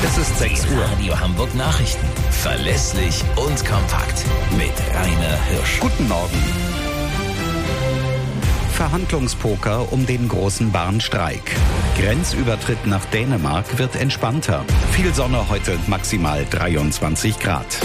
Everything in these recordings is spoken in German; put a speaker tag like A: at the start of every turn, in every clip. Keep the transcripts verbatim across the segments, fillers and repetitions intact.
A: Es ist sechs Uhr.
B: Radio Hamburg Nachrichten. Verlässlich und kompakt. Mit Rainer Hirsch.
A: Guten Morgen. Verhandlungspoker um den großen Bahnstreik. Grenzübertritt nach Dänemark wird entspannter. Viel Sonne heute, maximal dreiundzwanzig Grad.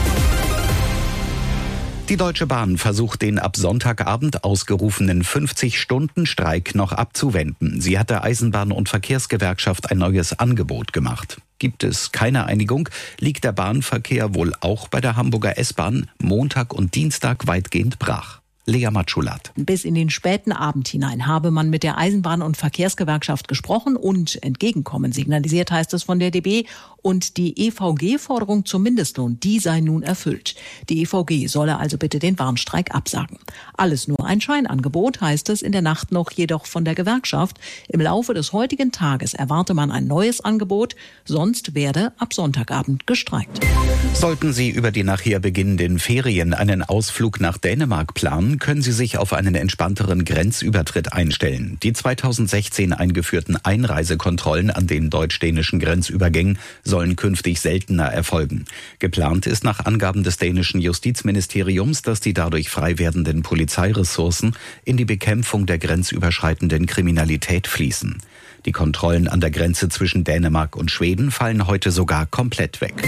A: Die Deutsche Bahn versucht, den ab Sonntagabend ausgerufenen fünfzig-Stunden-Streik noch abzuwenden. Sie hat der Eisenbahn- und Verkehrsgewerkschaft ein neues Angebot gemacht. Gibt es keine Einigung, liegt der Bahnverkehr wohl auch bei der Hamburger S-Bahn Montag und Dienstag weitgehend brach. Lea Matschulat.
C: Bis in den späten Abend hinein habe man mit der Eisenbahn- und Verkehrsgewerkschaft gesprochen und Entgegenkommen signalisiert, heißt es von der D B. Und die E V G-Forderung zum Mindestlohn, die sei nun erfüllt. Die E V G solle also bitte den Bahnstreik absagen. Alles nur ein Scheinangebot, heißt es in der Nacht noch jedoch von der Gewerkschaft. Im Laufe des heutigen Tages erwarte man ein neues Angebot, sonst werde ab Sonntagabend gestreikt.
A: Sollten Sie über die nachher beginnenden Ferien einen Ausflug nach Dänemark planen, können Sie sich auf einen entspannteren Grenzübertritt einstellen. Die zweitausendsechzehn eingeführten Einreisekontrollen an den deutsch-dänischen Grenzübergängen sollen künftig seltener erfolgen. Geplant ist nach Angaben des dänischen Justizministeriums, dass die dadurch frei werdenden Polizeiressourcen in die Bekämpfung der grenzüberschreitenden Kriminalität fließen. Die Kontrollen an der Grenze zwischen Dänemark und Schweden fallen heute sogar komplett weg.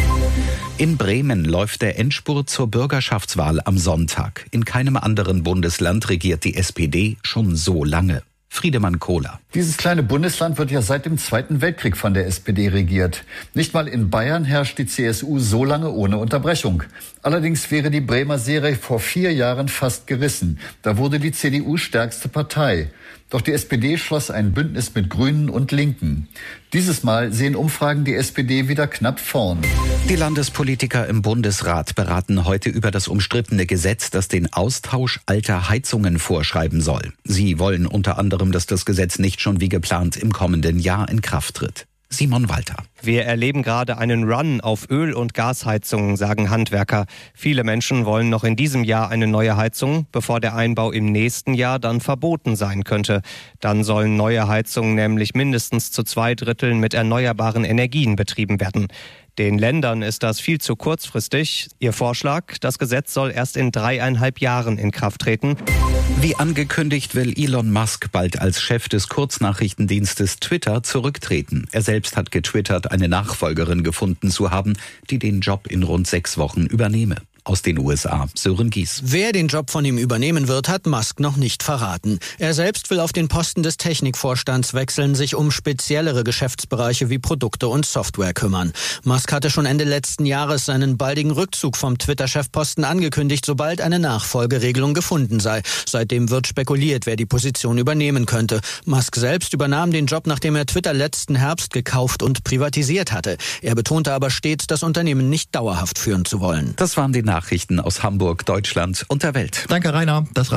A: In Bremen läuft der Endspurt zur Bürgerschaftswahl am Sonntag. In keinem anderen Bundesland regiert die S P D schon so lange. Friedemann Kohler.
D: Dieses kleine Bundesland wird ja seit dem Zweiten Weltkrieg von der S P D regiert. Nicht mal in Bayern herrscht die C S U so lange ohne Unterbrechung. Allerdings wäre die Bremer Serie vor vier Jahren fast gerissen. Da wurde die C D U stärkste Partei. Doch die S P D schloss ein Bündnis mit Grünen und Linken. Dieses Mal sehen Umfragen die S P D wieder knapp vorn.
A: Die Landespolitiker im Bundesrat beraten heute über das umstrittene Gesetz, das den Austausch alter Heizungen vorschreiben soll. Sie wollen unter anderem, dass das Gesetz nicht schon wie geplant im kommenden Jahr in Kraft tritt. Simon Walter.
E: Wir erleben gerade einen Run auf Öl- und Gasheizungen, sagen Handwerker. Viele Menschen wollen noch in diesem Jahr eine neue Heizung, bevor der Einbau im nächsten Jahr dann verboten sein könnte. Dann sollen neue Heizungen nämlich mindestens zu zwei Dritteln mit erneuerbaren Energien betrieben werden. Den Ländern ist das viel zu kurzfristig. Ihr Vorschlag, das Gesetz soll erst in dreieinhalb Jahren in Kraft treten.
A: Wie angekündigt, will Elon Musk bald als Chef des Kurznachrichtendienstes Twitter zurücktreten. Er selbst hat getwittert, eine Nachfolgerin gefunden zu haben, die den Job in rund sechs Wochen übernehme. Aus den U S A, Sören Gies.
F: Wer den Job von ihm übernehmen wird, hat Musk noch nicht verraten. Er selbst will auf den Posten des Technikvorstands wechseln, sich um speziellere Geschäftsbereiche wie Produkte und Software kümmern. Musk hatte schon Ende letzten Jahres seinen baldigen Rückzug vom Twitter-Chefposten angekündigt, sobald eine Nachfolgeregelung gefunden sei. Seitdem wird spekuliert, wer die Position übernehmen könnte. Musk selbst übernahm den Job, nachdem er Twitter letzten Herbst gekauft und privatisiert hatte. Er betonte aber stets, das Unternehmen nicht dauerhaft führen zu wollen.
A: Das waren die Nachrichten aus Hamburg, Deutschland und der Welt.
G: Danke, Rainer. Das